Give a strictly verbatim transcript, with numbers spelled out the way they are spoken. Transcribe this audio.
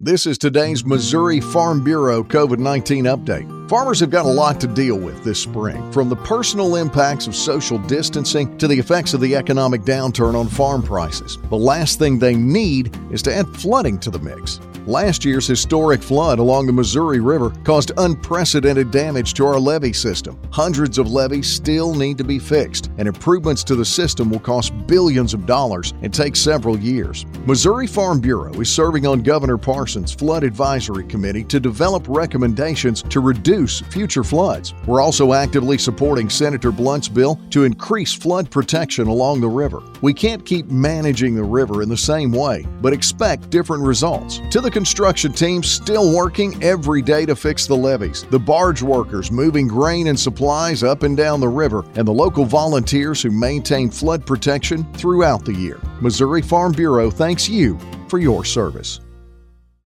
This is today's Missouri Farm Bureau COVID nineteen update. Farmers have got a lot to deal with this spring, from the personal impacts of social distancing to the effects of the economic downturn on farm prices. The last thing they need is to add flooding to the mix. Last year's historic flood along the Missouri River caused unprecedented damage to our levee system. Hundreds of levees still need to be fixed, and improvements to the system will cost billions of dollars and take several years. Missouri Farm Bureau is serving on Governor Parsons' Flood Advisory Committee to develop recommendations to reduce future floods. We're also actively supporting Senator Blunt's bill to increase flood protection along the river. We can't keep managing the river in the same way, but expect different results. To the construction team still working every day to fix the levees, the barge workers moving grain and supplies up and down the river, and the local volunteers who maintain flood protection throughout the year. Missouri Farm Bureau thanks you for your service.